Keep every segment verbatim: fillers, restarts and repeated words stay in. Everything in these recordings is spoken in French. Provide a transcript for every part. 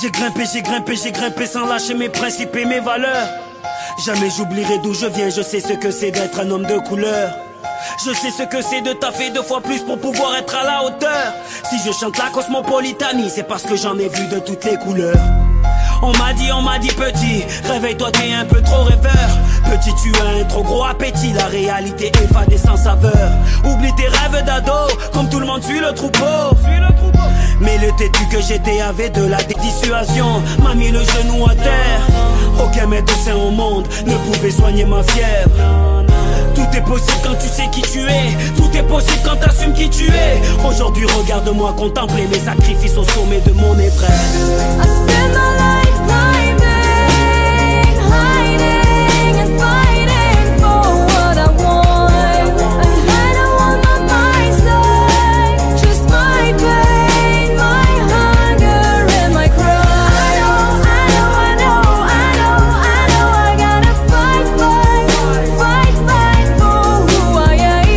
J'ai grimpé, j'ai grimpé, j'ai grimpé sans lâcher mes principes et mes valeurs. Jamais j'oublierai d'où je viens, je sais ce que c'est d'être un homme de couleur. Je sais ce que c'est de taffer deux fois plus pour pouvoir être à la hauteur. Si je chante la cosmopolitanie, c'est parce que j'en ai vu de toutes les couleurs. On m'a dit, on m'a dit petit, réveille-toi t'es un peu trop rêveur. Petit tu as un trop gros appétit, la réalité est fade et sans saveur. Oublie tes rêves d'ado, comme tout le monde suit le troupeau. Mais le têtu que j'étais avait de la dissuasion, m'a mis le genou à terre. Aucun médecin au monde ne pouvait soigner ma fièvre. Tout est possible quand tu sais qui tu es, tout est possible quand t'assumes qui tu es. Aujourd'hui regarde-moi contempler mes sacrifices au sommet de mon épreuve. I spend my life climbing, hiding and fighting for what I want. And I don't want my mind's like just my pain, my hunger and my cry. I know, I know, I know, I know, I know I gotta fight, fight, fight, fight for who I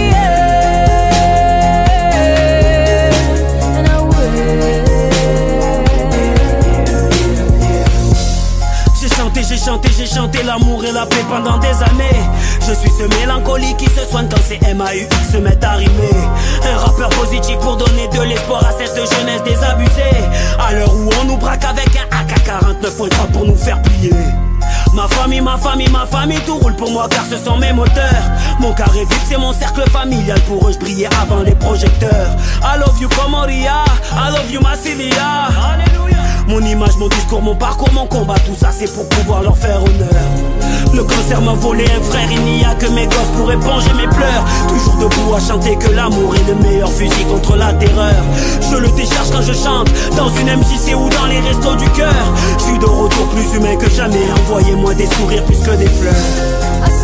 am. And I will. J'ai chanté, j'ai chanté, j'ai chanté l'amour et la paix pendant des années. Je suis ce mélancolique qui se soigne quand c'est M A U X se met à rimer. Un rappeur positif pour donner de l'espoir à cette jeunesse désabusée. À l'heure où on nous braque avec un A K quarante-neuf point trois pour nous faire plier. Ma famille, ma famille, ma famille, tout roule pour moi car ce sont mes moteurs. Mon carré vif c'est mon cercle familial, pour eux je brillais avant les projecteurs. I love you Comoria, I love you Massilia. Alléluia. Mon image, mon discours, mon parcours, mon combat, tout ça c'est pour pouvoir leur faire honneur. Le cancer m'a volé un frère, il n'y a que mes gosses pour éponger mes pleurs. Toujours debout à chanter que l'amour est le meilleur fusil contre la terreur. Je le décharge quand je chante, dans une M J C ou dans les restos du cœur. Je suis de retour plus humain que jamais, envoyez-moi des sourires plus que des fleurs.